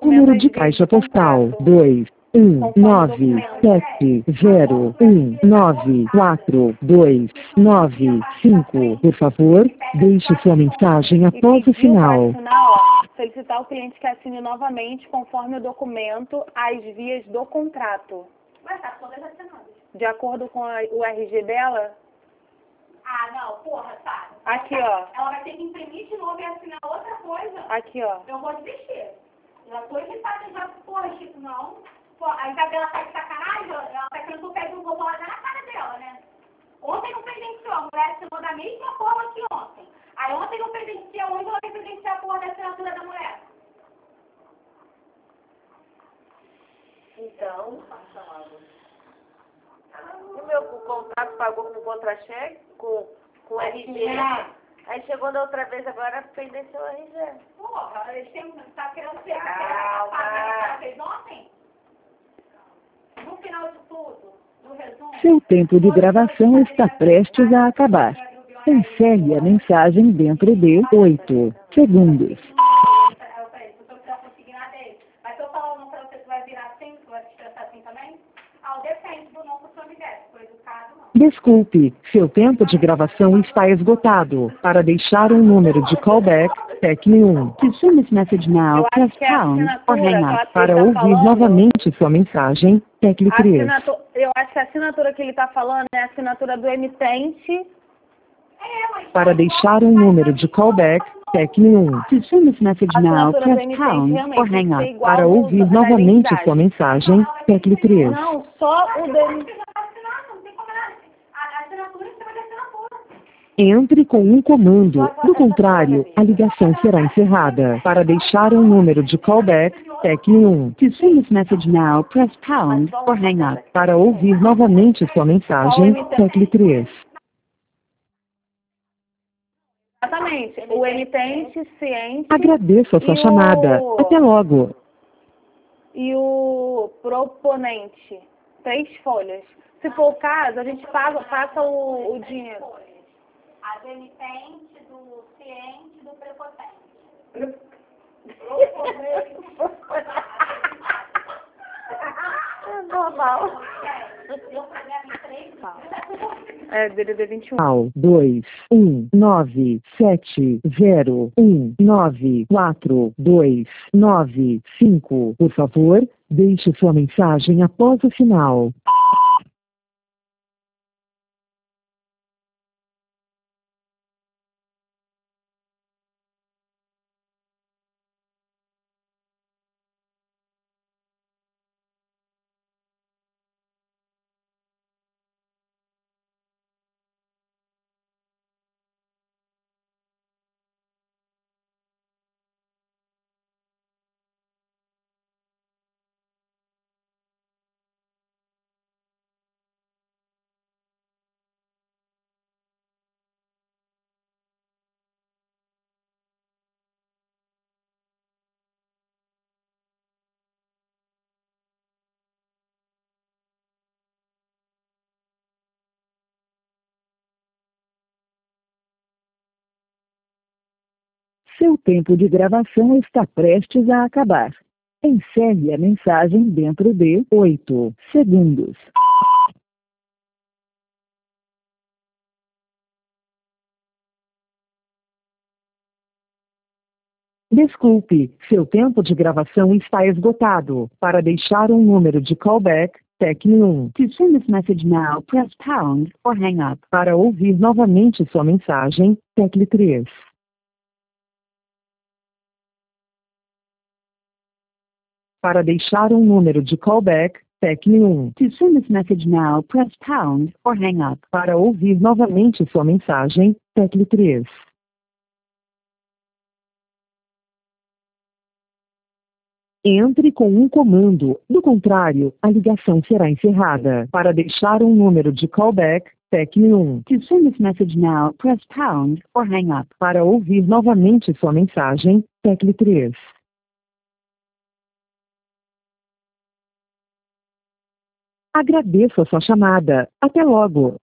número de caixa postal 21970142945. Por favor, deixe sua mensagem após o sinal. Solicitar o cliente que assine novamente, conforme o documento, as vias do contrato. Mas tá todas assinadas. De acordo com o RG dela? Ah, não, porra, tá. Aqui, ó. Ela vai ter que imprimir de novo e assinar outra coisa. Aqui, ó. Eu vou desistir. Já tô irritada, já, porra, Chico, não. Pô, a Isabela tá de sacanagem, ela tá querendo que eu pegue um robô lá na cara dela, né? Ontem não presenciou, a mulher assinou da mesma forma que ontem. Aí ontem não presenciou, hoje ela vai presenciar a porra da assinatura da mulher. Então, o meu contrato pagou com contra-cheque, com RG. Aí chegou da outra vez, agora pendeceu o RG. Porra, eles têm, tá querendo ser a fez ontem? No final de tudo, do resumo... Seu tempo de gravação está prestes a acabar. Encerre a mensagem dentro de 8 segundos. Mas se eu falar um pra você, você vai virar assim, você vai se estressar assim também? Ah, depende do nome que o senhor me der, se for educado, não. Desculpe, seu tempo de gravação está esgotado. Para deixar um número de callback, tecle 1. To send this message now, press pound or hang up. Para ouvir novamente sua mensagem, tecle 3. Eu acho que a assinatura que ele está falando é a assinatura do emitente. Para deixar um número de callback, tecle 1. To send this message now, press pound or hang up. Para ouvir novamente sua mensagem, tecle 3. Não, só o do emitente. Entre com um comando, do contrário, a ligação será encerrada. Para deixar um número de callback, tecle 1. To send this message now, press pound or hang up. Para ouvir novamente sua mensagem, tecle 3. Exatamente. O emitente, ciente. Agradeço a sua chamada. Até logo. E o proponente. 3 folhas. Se for o caso, a gente passa o dinheiro. A do emitente, do ciente, do prepotente. É normal. Eu paguei 3 É, DDD 21. 21970142945. Por favor, deixe sua mensagem após o sinal. Seu tempo de gravação está prestes a acabar. Encerre a mensagem dentro de 8 segundos. Desculpe, seu tempo de gravação está esgotado. Para deixar um número de callback, tecle 1. To send this message now, press pound or hang up. Para ouvir novamente sua mensagem, tecle 3. Para deixar um número de callback, tecle 1. To send this message now, press pound or hang up. Para ouvir novamente sua mensagem, tecle 3. Entre com um comando, do contrário, a ligação será encerrada. Para deixar um número de callback, tecle 1. To send this message now, press pound or hang up. Para ouvir novamente sua mensagem, tecle 3. Agradeço a sua chamada. Até logo.